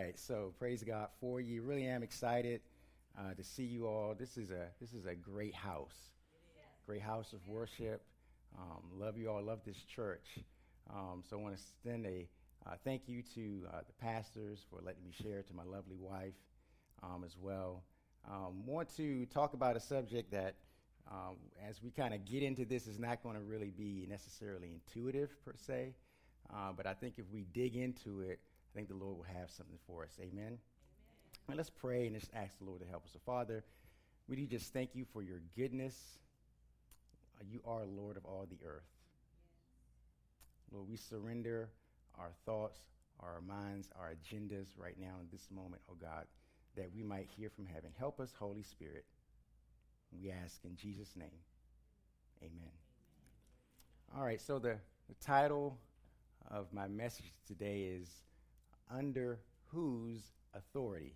right, so praise God for you. Really am excited to see you all. This is a great house of worship. Love you all. Love this church. So I want to extend a thank you to the pastors for letting me share, to my lovely wife as well. Want to talk about a subject that, as we kind of get into this, is not going to really be necessarily intuitive per se, but I think if we dig into it, I think the Lord will have something for us. Amen? And let's pray and just ask the Lord to help us. So, Father, we do just thank you for your goodness. You are Lord of all the earth. Lord, we surrender our thoughts, our minds, our agendas right now in this moment, oh God, that we might hear from heaven. Help us, Holy Spirit. We ask in Jesus' name. Amen. All right, so the title of my message today is Under Whose Authority?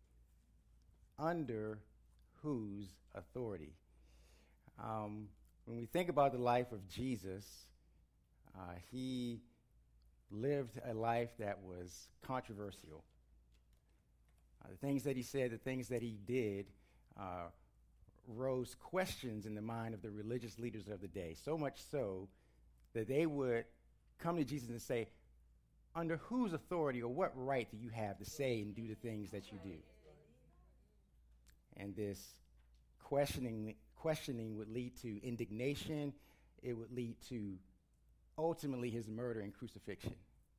Under whose authority? When we think about the life of Jesus, he lived a life that was controversial. The things that he said, the things that he did, rose questions in the mind of the religious leaders of the day, so much so that they would come to Jesus and say, under whose authority or what right do you have to say and do the things that you do? And this questioning would lead to indignation. It would lead to ultimately his murder and crucifixion.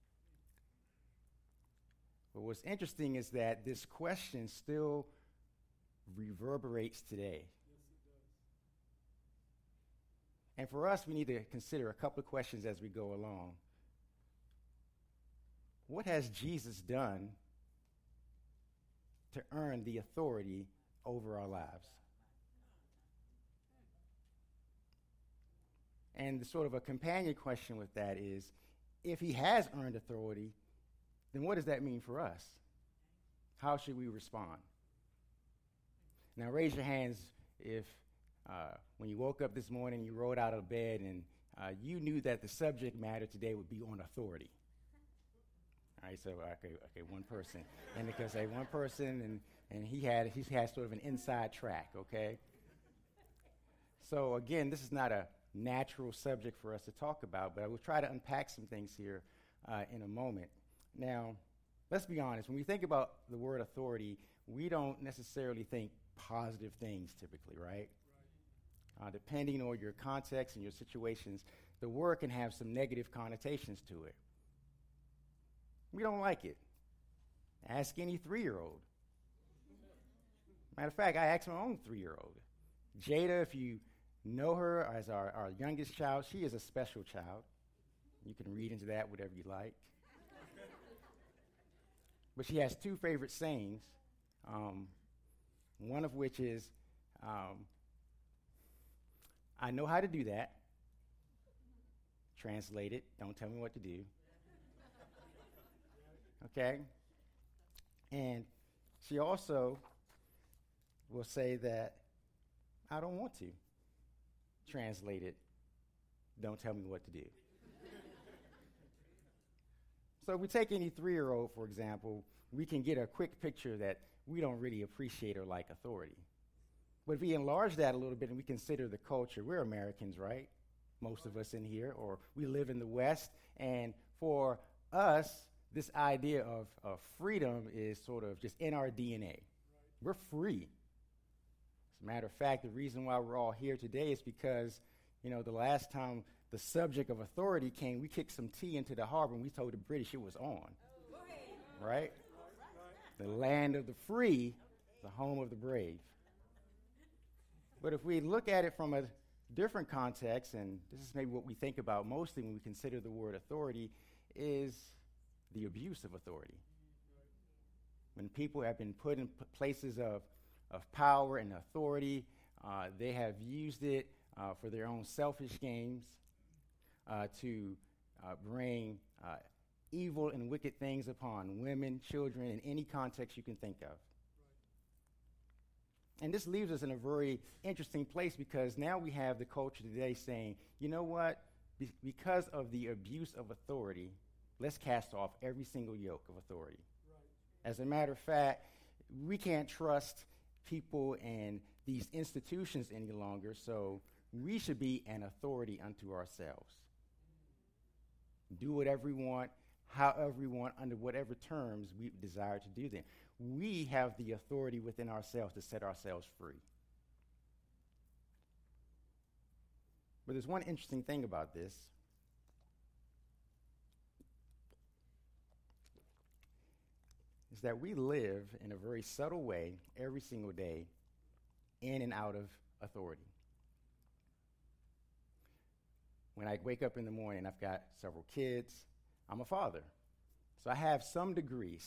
But what's interesting is that this question still reverberates today. And for us, we need to consider a couple of questions as we go along. What has Jesus done to earn the authority over our lives? And the sort of a companion question with that is, if he has earned authority, then what does that mean for us? How should we respond? Now, raise your hands if when you woke up this morning, you rolled out of bed, and you knew that the subject matter today would be on authority. All right, so okay, one person, and because one person, and he had sort of an inside track. Okay. So again, this is not a natural subject for us to talk about, but I will try to unpack some things here in a moment. Now, let's be honest. When we think about the word authority, we don't necessarily think positive things typically, right? Depending on your context and your situations, the word can have some negative connotations to it. We don't like it. Ask any 3-year-old. Matter of fact, I asked my own 3-year-old. Jada, if you know her as our youngest child, she is a special child. You can read into that whatever you like. But she has 2 favorite sayings, one of which is, I know how to do that. Translate it, don't tell me what to do. Okay? And she also will say that I don't want to. Translate it, don't tell me what to do. So if we take any 3-year-old, for example, we can get a quick picture that we don't really appreciate or like authority. But if we enlarge that a little bit and we consider the culture, we're Americans, right? Most of us in here, or we live in the West, and for us, this idea of freedom is sort of just in our DNA. Right. We're free. As a matter of fact, the reason why we're all here today is because, the last time the subject of authority came, we kicked some tea into the harbor and we told the British it was on. Right? The land of the free, the home of the brave. But if we look at it from a different context, and this is maybe what we think about mostly when we consider the word authority, is the abuse of authority. When people have been put in places of power and authority, they have used it for their own selfish gains, to bring evil and wicked things upon women, children, in any context you can think of. And this leaves us in a very interesting place, because now we have the culture today saying, you know what, because of the abuse of authority, let's cast off every single yoke of authority. As a matter of fact, we can't trust people and these institutions any longer, so we should be an authority unto ourselves. Do whatever we want, however we want, under whatever terms we desire to do them. We have the authority within ourselves to set ourselves free. But there's one interesting thing about this. Is that we live in a very subtle way every single day in and out of authority. When I wake up in the morning, I've got several kids. I'm a father. So I have some degree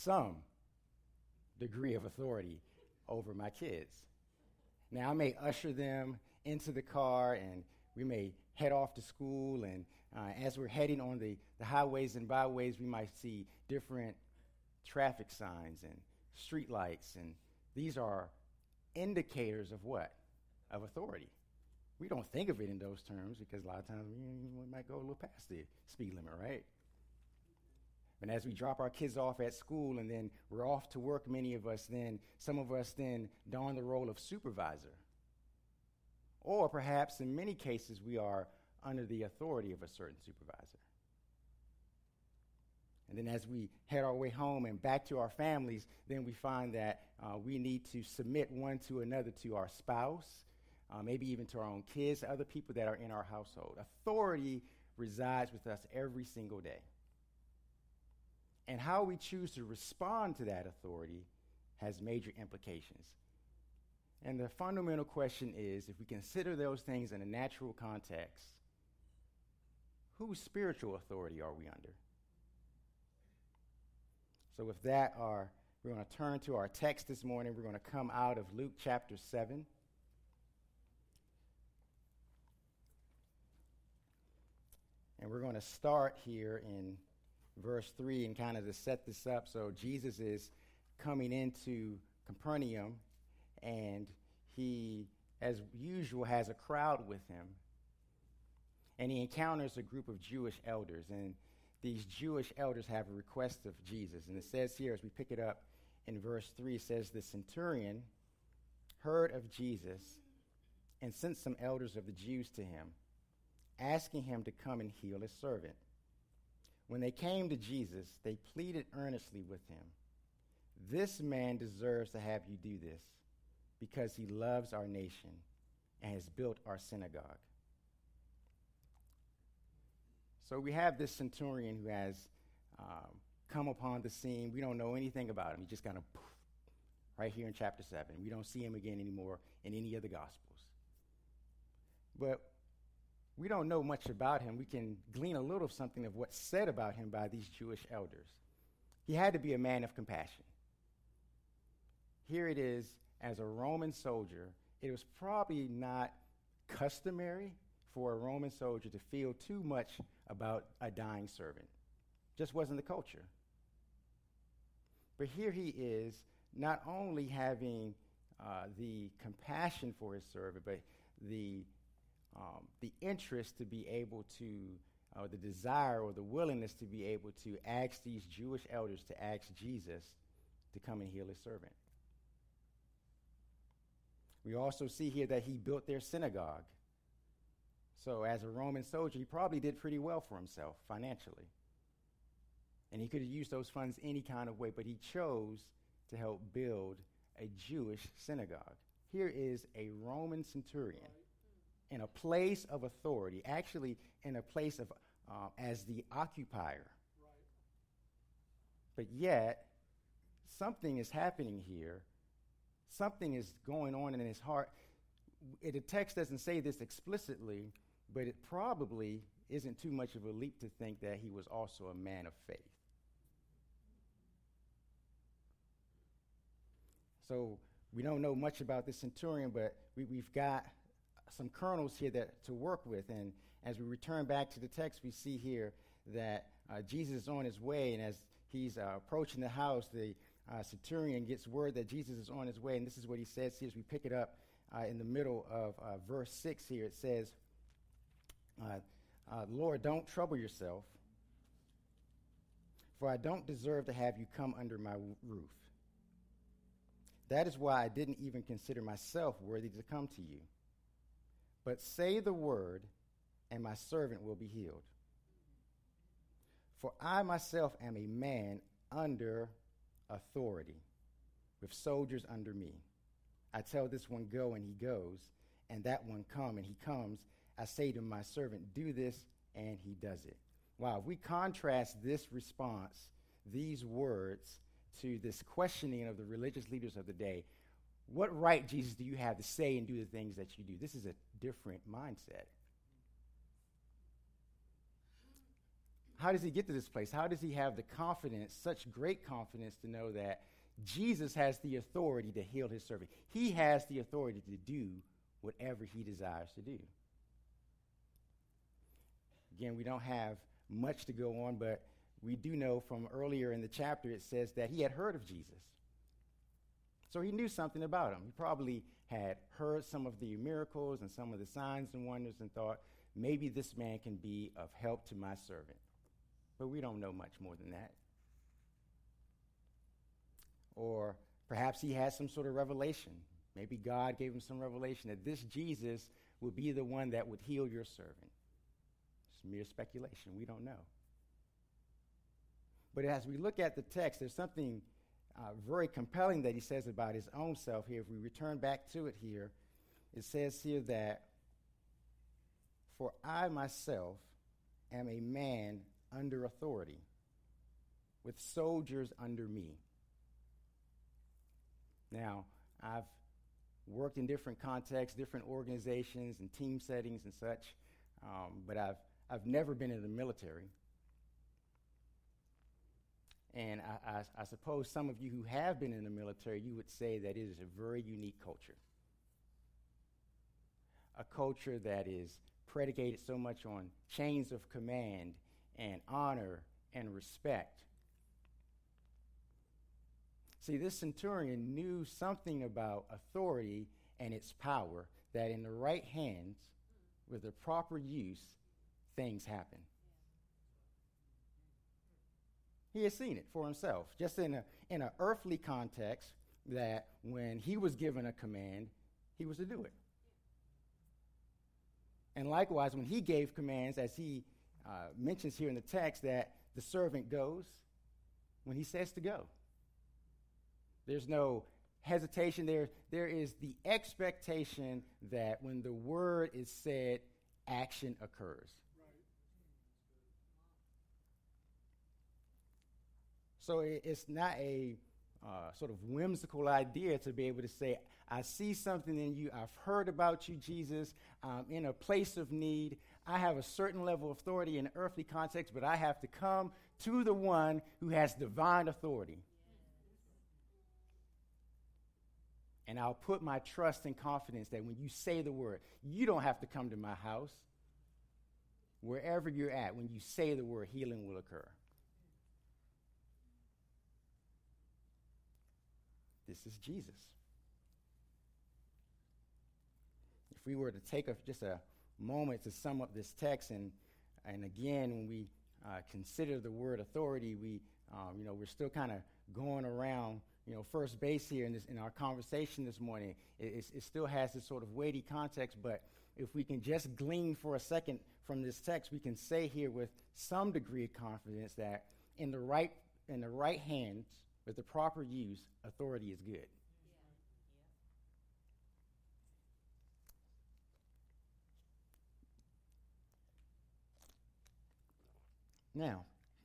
of authority over my kids. Now, I may usher them into the car, and we may head off to school, and as we're heading on the highways and byways, we might see different traffic signs and street lights, and these are indicators of what? Of authority. We don't think of it in those terms because a lot of times we might go a little past the speed limit, right? And as we drop our kids off at school and then we're off to work, some of us then don the role of supervisor. Or perhaps in many cases we are under the authority of a certain supervisor. And then as we head our way home and back to our families, then we find that we need to submit one to another, to our spouse, maybe even to our own kids, other people that are in our household. Authority resides with us every single day. And how we choose to respond to that authority has major implications. And the fundamental question is, if we consider those things in a natural context, whose spiritual authority are we under? So with that, we're going to turn to our text this morning. We're going to come out of Luke chapter 7. And we're going to start here in verse 3 and kind of to set this up. So Jesus is coming into Capernaum, and he, as usual, has a crowd with him. And he encounters a group of Jewish elders, and these Jewish elders have a request of Jesus. And it says here, as we pick it up in verse 3, it says, the centurion heard of Jesus and sent some elders of the Jews to him, asking him to come and heal his servant. When they came to Jesus, they pleaded earnestly with him, this man deserves to have you do this, because he loves our nation and has built our synagogue. So we have this centurion who has come upon the scene. We don't know anything about him. He just kind of poof, right here in chapter 7. We don't see him again anymore in any of the Gospels. But we don't know much about him. We can glean a little something of what's said about him by these Jewish elders. He had to be a man of compassion. Here it is, as a Roman soldier, it was probably not customary for a Roman soldier to feel too much about a dying servant. Just wasn't the culture. But here he is, not only having the compassion for his servant, but the interest to be able to, the desire or the willingness to be able to ask these Jewish elders to ask Jesus to come and heal his servant. We also see here that he built their synagogue. So as a Roman soldier, he probably did pretty well for himself financially. And he could have used those funds any kind of way, but he chose to help build a Jewish synagogue. Here is a Roman centurion in a place of authority, actually in a place of as the occupier. But yet, something is happening here. Something is going on in his heart. The text doesn't say this explicitly, but it probably isn't too much of a leap to think that he was also a man of faith. So we don't know much about this centurion, but we've got some kernels here to work with. And as we return back to the text, we see here that Jesus is on his way, and as he's approaching the house, the centurion gets word that Jesus is on his way, and this is what he says here as we pick it up in the middle of verse 6 here. It says, Lord, don't trouble yourself, for I don't deserve to have you come under my roof. That is why I didn't even consider myself worthy to come to you. But say the word, and my servant will be healed. For I myself am a man under authority, with soldiers under me. I tell this one, go, and he goes, and that one, come, and he comes. I say to my servant, do this, and he does it. Wow, if we contrast this response, these words, to this questioning of the religious leaders of the day, what right, Jesus, do you have to say and do the things that you do? This is a different mindset. How does he get to this place? How does he have the confidence, such great confidence, to know that Jesus has the authority to heal his servant? He has the authority to do whatever he desires to do. Again, we don't have much to go on, but we do know from earlier in the chapter, it says that he had heard of Jesus. So he knew something about him. He probably had heard some of the miracles and some of the signs and wonders and thought, maybe this man can be of help to my servant. But we don't know much more than that. Or perhaps he had some sort of revelation. Maybe God gave him some revelation that this Jesus would be the one that would heal your servant. It's mere speculation. We don't know. But as we look at the text, there's something very compelling that he says about his own self here. If we return back to it here, it says here that, for I myself am a man under authority, with soldiers under me. Now, I've worked in different contexts, different organizations and team settings and such, but I've never been in the military. And I suppose some of you who have been in the military, you would say that it is a very unique culture. A culture that is predicated so much on chains of command and honor and respect. See, this centurion knew something about authority and its power, that in the right hands, with the proper use, things happen. He has seen it for himself, just in an earthly context, that when he was given a command, he was to do it. And likewise, when he gave commands, as he mentions here in the text, that the servant goes when he says to go. There's no hesitation. There is the expectation that when the word is said, action occurs. So it's not a sort of whimsical idea to be able to say, I see something in you. I've heard about you, Jesus. I'm in a place of need. I have a certain level of authority in an earthly context, but I have to come to the one who has divine authority. And I'll put my trust and confidence that when you say the word, you don't have to come to my house. Wherever you're at, when you say the word, healing will occur. This is Jesus. If we were to take just a moment to sum up this text, and again, when we consider the word authority, we're still kind of going around, first base here in our conversation this morning. It still has this sort of weighty context, but if we can just glean for a second from this text, we can say here with some degree of confidence that in the right hands, with the proper use, authority is good. Now,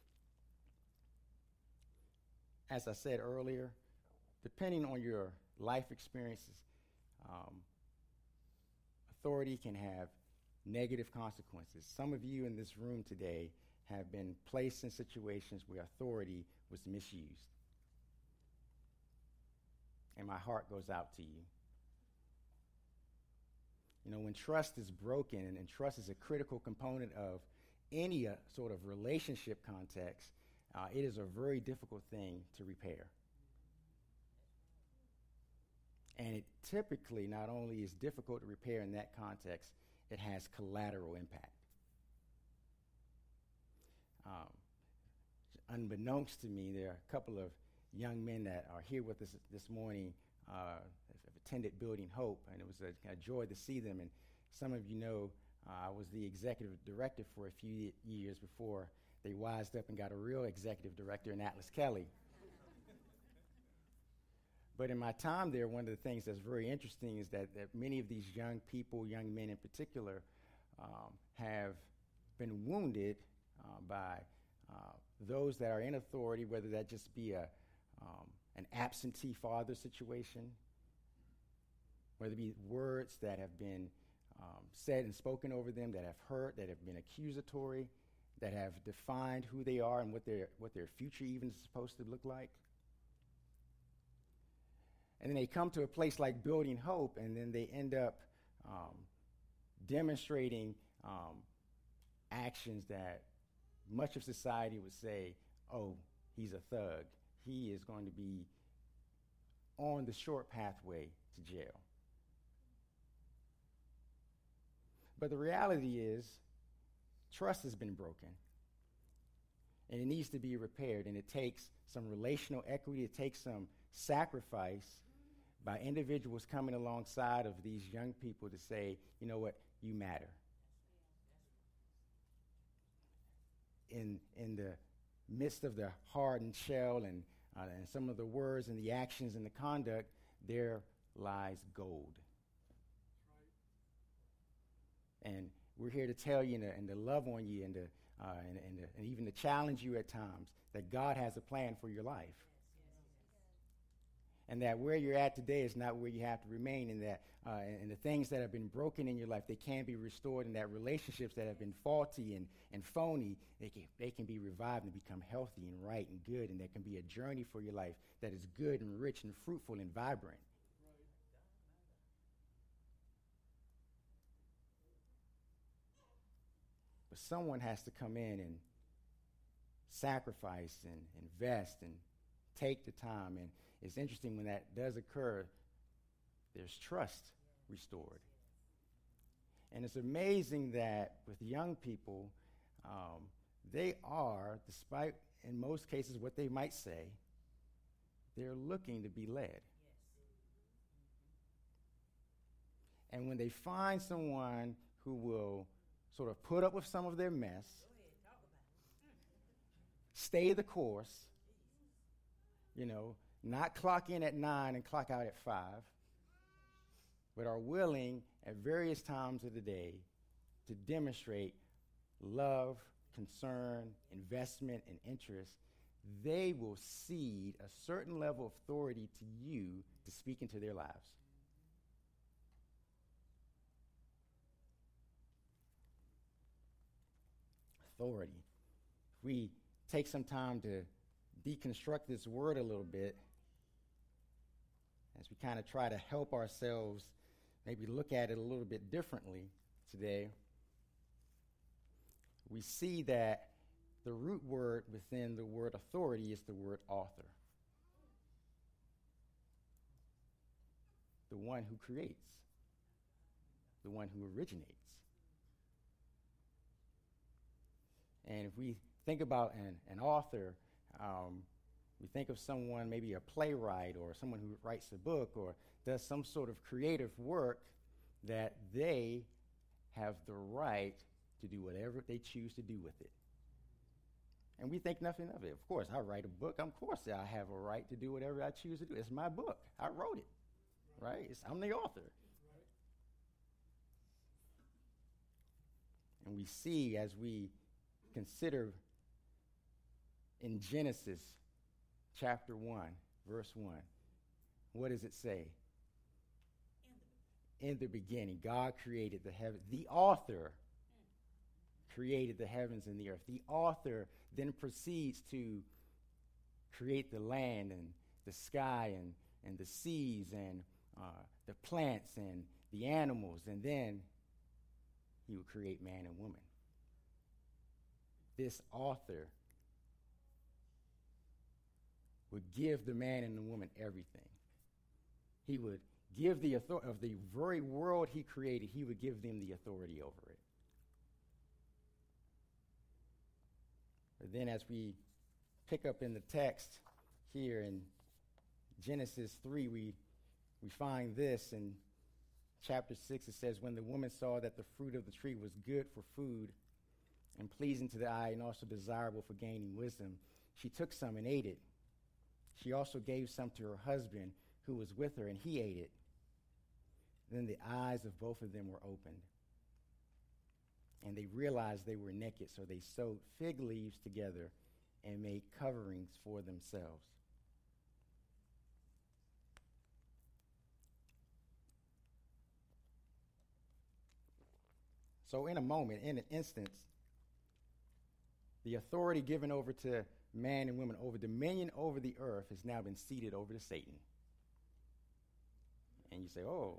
as I said earlier, depending on your life experiences, authority can have negative consequences. Some of you in this room today have been placed in situations where authority was misused. And my heart goes out to you. When trust is broken, and trust is a critical component of any sort of relationship context, it is a very difficult thing to repair. And it typically not only is difficult to repair in that context, it has collateral impact. Unbeknownst to me, there are a couple of young men that are here with us this morning have attended Building Hope, and it was a joy to see them. And some of you know I was the executive director for a few years before they wised up and got a real executive director in Atlas Kelly. But in my time there, one of the things that's very interesting is that many of these young people, young men in particular, have been wounded by those that are in authority, whether that just be an absentee father situation, whether it be words that have been said and spoken over them that have hurt, that have been accusatory, that have defined who they are and what their future even is supposed to look like. And then they come to a place like Building Hope, and then they end up demonstrating actions that much of society would say, oh, he's a thug. He is going to be on the short pathway to jail. But the reality is, trust has been broken, and it needs to be repaired, and it takes some relational equity, it takes some sacrifice by individuals coming alongside of these young people to say, you know what, you matter. In the midst of the hardened shell and some of the words and the actions and the conduct, there lies gold. And we're here to tell you and to love on you and even to challenge you at times that God has a plan for your life. And that where you're at today is not where you have to remain, and that and the things that have been broken in your life, they can be restored, and that relationships that have been faulty and phony, they can be revived and become healthy and right and good, and there can be a journey for your life that is good and rich and fruitful and vibrant. But someone has to come in and sacrifice and invest and take the time. And it's interesting when that does occur, there's trust restored. And it's amazing that with young people, they are, despite in most cases what they might say, they're looking to be led. And when they find someone who will sort of put up with some of their mess, stay the course, not clock in at 9 and clock out at 5, but are willing at various times of the day to demonstrate love, concern, investment, and interest, they will cede a certain level of authority to you to speak into their lives. Authority. If we take some time to deconstruct this word a little bit, as we kind of try to help ourselves maybe look at it a little bit differently today, we see that the root word within the word authority is the word author. The one who creates, the one who originates. And if we think about an author, we think of someone, maybe a playwright or someone who writes a book or does some sort of creative work that they have the right to do whatever they choose to do with it. And we think nothing of it. Of course, I write a book. Of course, I have a right to do whatever I choose to do. It's my book. I wrote it, right? I'm the author. And we see as we consider in Genesis chapter 1, verse 1, what does it say? In the beginning, God created the heaven. The author created the heavens and the earth. The author then proceeds to create the land and the sky and the seas and the plants and the animals, and then he would create man and woman. This author would give the man and the woman everything. He would give the authority of the very world he created, he would give them the authority over it. But then as we pick up in the text, here in Genesis 3, we find this in chapter 6. It says, when the woman saw that the fruit of the tree was good for food and pleasing to the eye and also desirable for gaining wisdom, she took some and ate it. She also gave some to her husband who was with her, and he ate it. Then the eyes of both of them were opened, and they realized they were naked, so they sewed fig leaves together and made coverings for themselves. So in a moment, in an instance, the authority given over to man and women over dominion over the earth has now been ceded over to Satan. And you say, oh,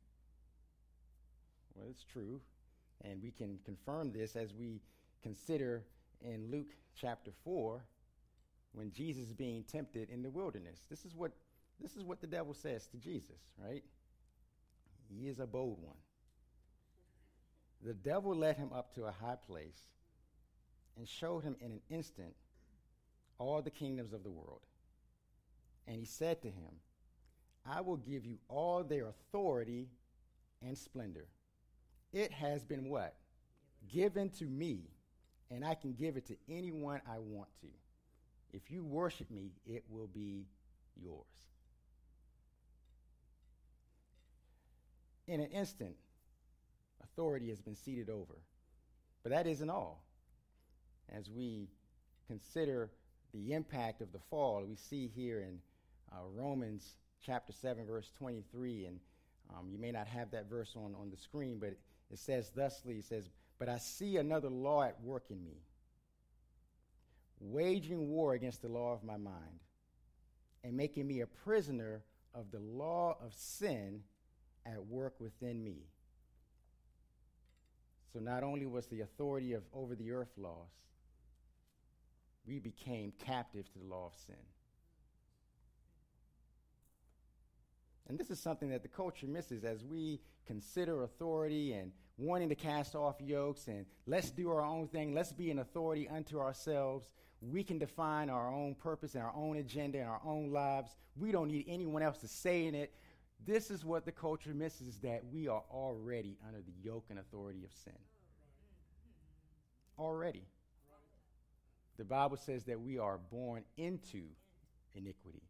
well, it's true. And we can confirm this as we consider in Luke chapter 4 when Jesus is being tempted in the wilderness. This is what the devil says to Jesus, right? He is a bold one. The devil led him up to a high place and showed him in an instant all the kingdoms of the world. And he said to him, I will give you all their authority and splendor. It has been what? Given to me, and I can give it to anyone I want to. If you worship me, it will be yours. In an instant, authority has been ceded over. But that isn't all. As we consider the impact of the fall, we see here in Romans chapter 7, verse 23, and you may not have that verse on the screen, but it says thusly, it says, but I see another law at work in me, waging war against the law of my mind, and making me a prisoner of the law of sin at work within me. So not only was the authority of over the earth lost, we became captive to the law of sin. And this is something that the culture misses as we consider authority and wanting to cast off yokes and let's do our own thing, let's be an authority unto ourselves. We can define our own purpose and our own agenda in our own lives. We don't need anyone else to say in it. This is what the culture misses, that we are already under the yoke and authority of sin. Already. The Bible says that we are born into iniquity.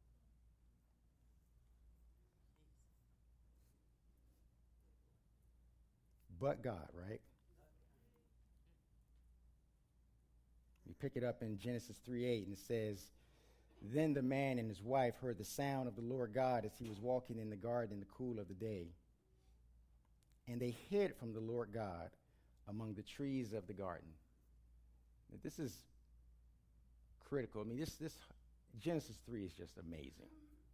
But God, right? We pick it up in Genesis 3:8, and it says, then the man and his wife heard the sound of the Lord God as he was walking in the garden in the cool of the day. And they hid from the Lord God among the trees of the garden. Now, this is critical. I mean, this Genesis 3 is just amazing.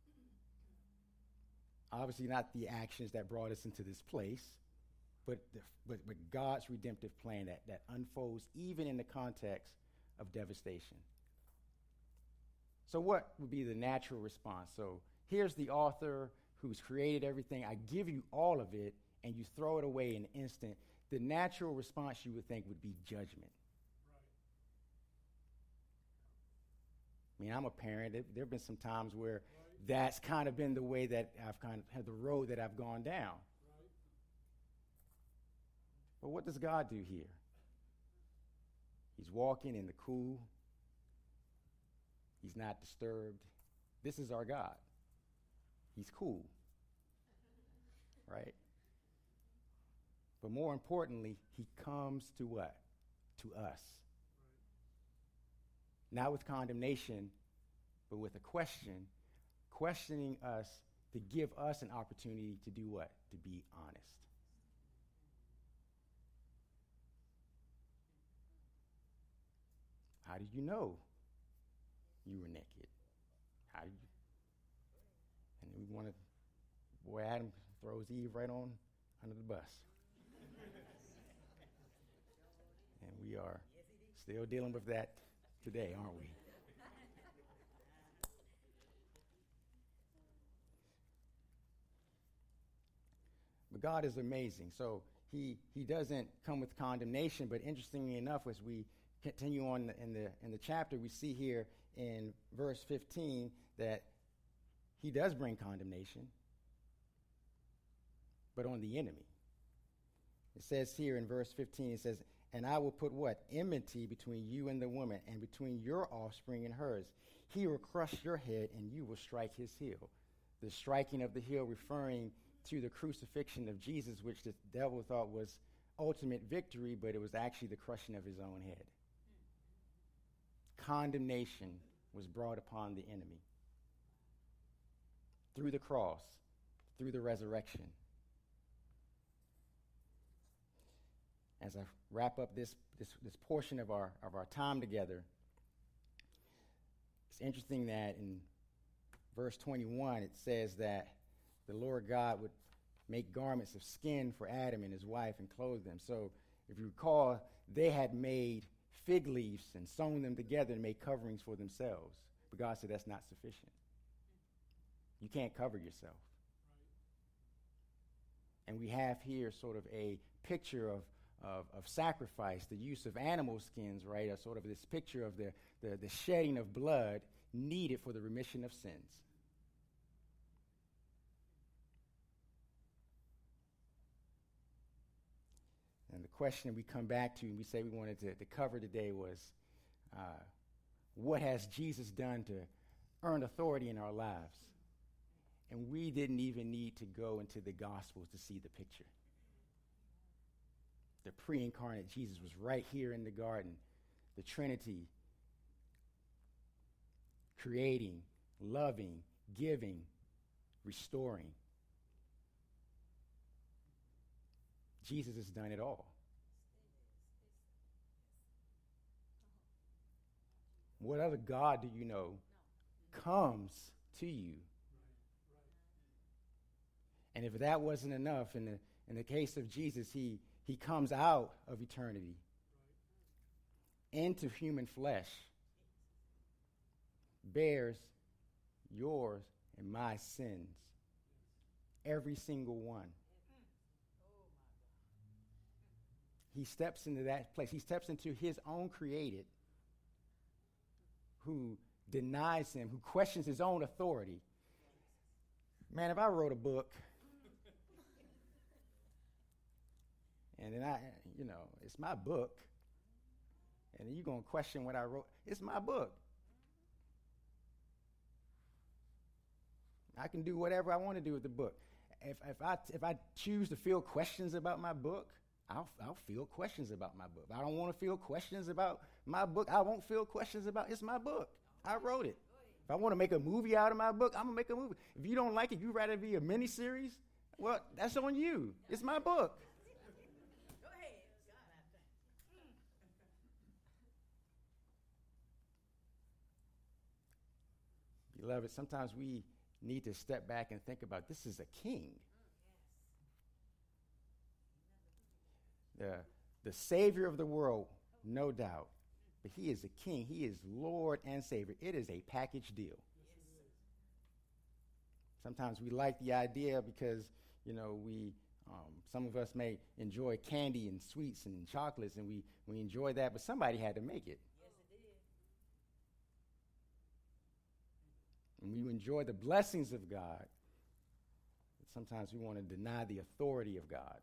Obviously not the actions that brought us into this place, but God's redemptive plan that unfolds even in the context of devastation. So what would be the natural response? So here's the author who's created everything. I give you all of it, and you throw it away in an instant. The natural response, you would think, would be judgment. I mean, I'm a parent. There have been some times where that's kind of been the way that I've kind of had the road that I've gone down. But what does God do here? He's walking in the cool. He's not disturbed. This is our God. He's cool. Right? But more importantly, he comes to what? To us. Not with condemnation, but with a question, questioning us to give us an opportunity to do what? To be honest. How did you know you were naked? How did you? And we want to, boy, Adam throws Eve right on under the bus. And we are still dealing with that today, aren't we? But God is amazing. So he doesn't come with condemnation, but interestingly enough, as we continue on in the chapter, we see here in verse 15 that he does bring condemnation, but on the enemy. It says here in verse 15, it says, and I will put what? Enmity between you and the woman, and between your offspring and hers. He will crush your head, and you will strike his heel. The striking of the heel referring to the crucifixion of Jesus, which the devil thought was ultimate victory, but it was actually the crushing of his own head. Condemnation was brought upon the enemy through the cross, through the resurrection. As I wrap up this portion of our time together, it's interesting that in verse 21 it says that the Lord God would make garments of skin for Adam and his wife and clothe them. So if you recall, they had made fig leaves and sewn them together and made coverings for themselves. But God said that's not sufficient. You can't cover yourself. And we have here sort of a picture of sacrifice, the use of animal skins, right? A sort of this picture of the shedding of blood needed for the remission of sins. And the question we come back to and we say we wanted to cover today was, what has Jesus done to earn authority in our lives? And we didn't even need to go into the Gospels to see the picture. The pre-incarnate Jesus was right here in the garden. The Trinity, creating, loving, giving, restoring. Jesus has done it all. What other God do you know comes to you? And if that wasn't enough, in the case of Jesus, he comes out of eternity into human flesh, bears yours and my sins, every single one. He steps into that place. He steps into his own created, who denies him, who questions his own authority. Man, if I wrote a book, and then it's my book, and then you're going to question what I wrote. It's my book. I can do whatever I want to do with the book. If I choose to feel questions about my book, I'll feel questions about my book. If I don't want to feel questions about my book, I won't feel questions about it's my book. I wrote it. If I want to make a movie out of my book, I'm going to make a movie. If you don't like it, you'd rather be a miniseries, well, that's on you. It's my book. Beloved, sometimes we need to step back and think about this is a king. The Savior of the world, no doubt. But he is a king. He is Lord and Savior. It is a package deal. Sometimes we like the idea because, some of us may enjoy candy and sweets and chocolates, and we enjoy that, but somebody had to make it. And we enjoy the blessings of God, but sometimes we want to deny the authority of God.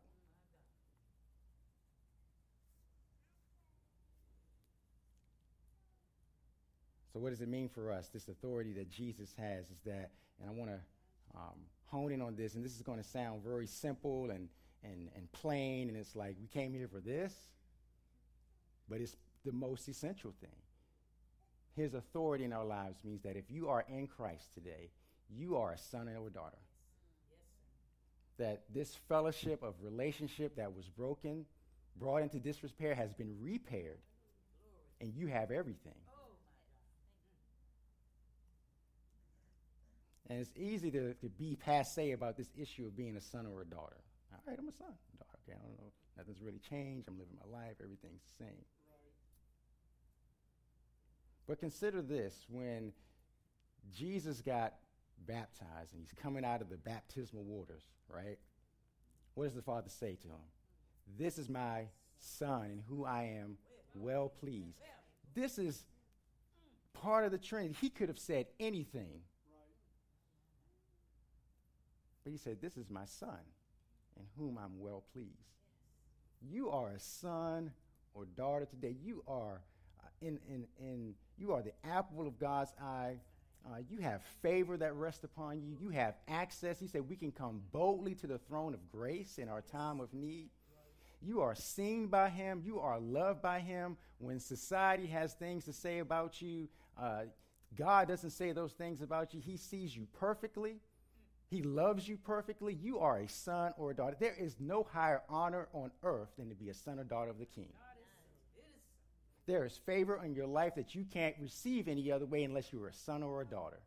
So what does it mean for us, this authority that Jesus has is that, and I want to hone in on this, and this is going to sound very simple and plain, and it's like we came here for this, but it's the most essential thing. His authority in our lives means that if you are in Christ today, you are a son or a daughter. That this fellowship of relationship that was broken, brought into disrepair, has been repaired, and you have everything. And it's easy to be passé about this issue of being a son or a daughter. All right, I'm a son, daughter. Okay, I don't know. Nothing's really changed. I'm living my life. Everything's the same. But consider this. When Jesus got baptized and he's coming out of the baptismal waters, right? What does the Father say to him? This is my son in whom I am well pleased. This is part of the Trinity. He could have said anything. But he said, this is my son in whom I'm well pleased. You are a son or daughter today. You are you are the apple of God's eye. You have favor that rests upon you. You have access. He said we can come boldly to the throne of grace in our time of need. You are seen by him. You are loved by him. When society has things to say about you, God doesn't say those things about you. He sees you perfectly. He loves you perfectly. You are a son or a daughter. There is no higher honor on earth than to be a son or daughter of the King. There is favor in your life that you can't receive any other way unless you are a son or a daughter.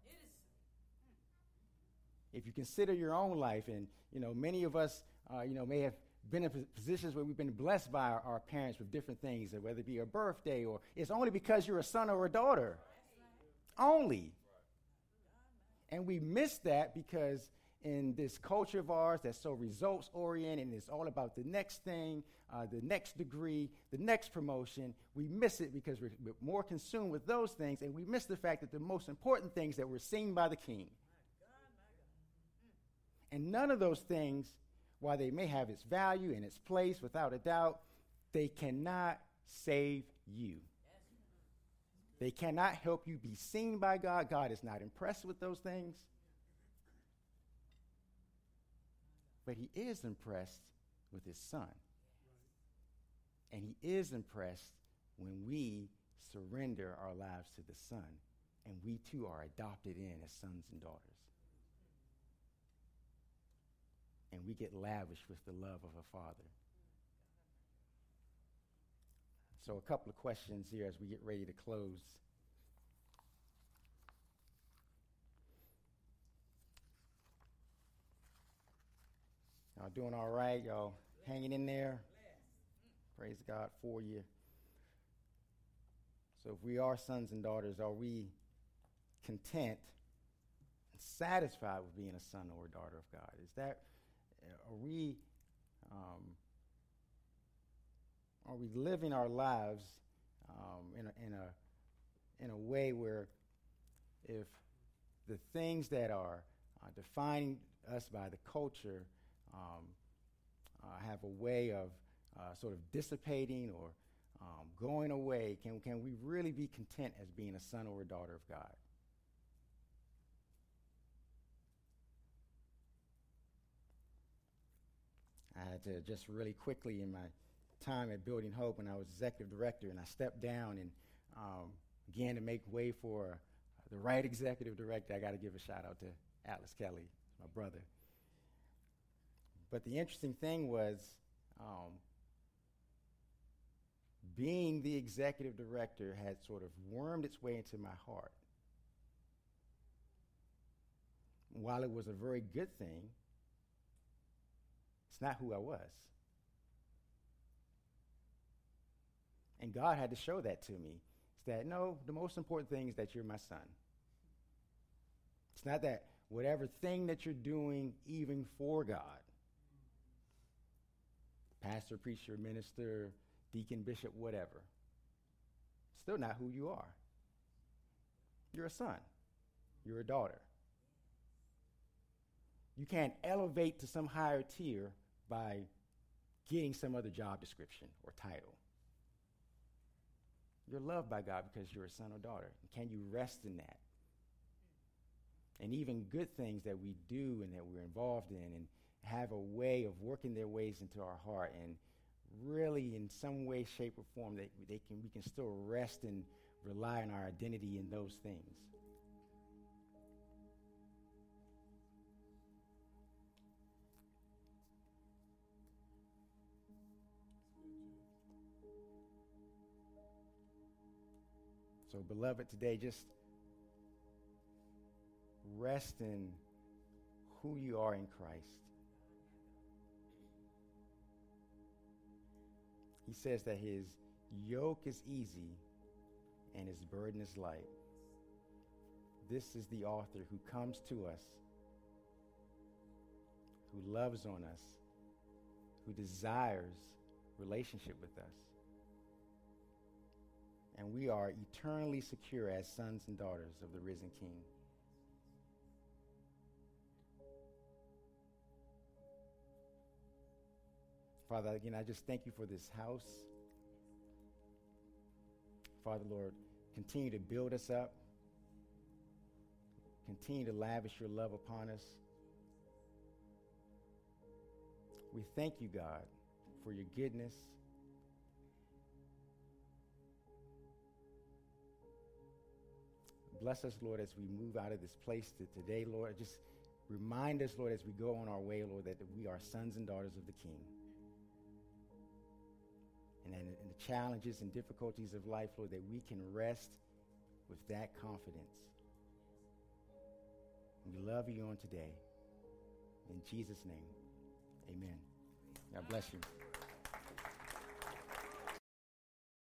If you consider your own life, and many of us, may have been in positions where we've been blessed by our parents with different things, whether it be a birthday or it's only because you're a son or a daughter. Only. And we miss that because in this culture of ours that's so results-oriented and it's all about the next thing, the next degree, the next promotion, we miss it because we're more consumed with those things, and we miss the fact that the most important things that we're seen by the King. And none of those things, while they may have its value and its place, without a doubt, they cannot save you. They cannot help you be seen by God. God is not impressed with those things. But he is impressed with his son. And he is impressed when we surrender our lives to the son, and we too are adopted in as sons and daughters. And we get lavished with the love of a father. So a couple of questions here as we get ready to close. Y'all doing all right? Y'all hanging in there? Praise God for you. So if we are sons and daughters, are we content and satisfied with being a son or a daughter of God? Are we living our lives in a way where if the things that are defining us by the culture have a way of sort of dissipating or going away, can we really be content as being a son or a daughter of God? I had to just really quickly in my time at Building Hope when I was executive director, and I stepped down and began to make way for the right executive director. I got to give a shout out to Atlas Kelly, my brother. But the interesting thing was being the executive director had sort of wormed its way into my heart. While it was a very good thing, it's not who I was. And God had to show that to me. It's that, no, the most important thing is that you're my son. It's not that whatever thing that you're doing, even for God, pastor, preacher, minister, deacon, bishop, whatever, still not who you are. You're a son. You're a daughter. You can't elevate to some higher tier by getting some other job description or title. You're loved by God because you're a son or daughter. And can you rest in that? And even good things that we do and that we're involved in and have a way of working their ways into our heart, and really in some way, shape, or form that we can still rest and rely on our identity in those things. So, beloved, today just rest in who you are in Christ. He says that his yoke is easy and his burden is light. This is the author who comes to us, who loves on us, who desires relationship with us. and we are eternally secure as sons and daughters of the risen King. Father, again, I just thank you for this house. Father, Lord, continue to build us up. Continue to lavish your love upon us. We thank you, God, for your goodness. Bless us, Lord, as we move out of this place today, Lord. Just remind us, Lord, as we go on our way, Lord, that we are sons and daughters of the King. And in the challenges and difficulties of life, Lord, that we can rest with that confidence. We love you on today. In Jesus' name, amen. God bless you.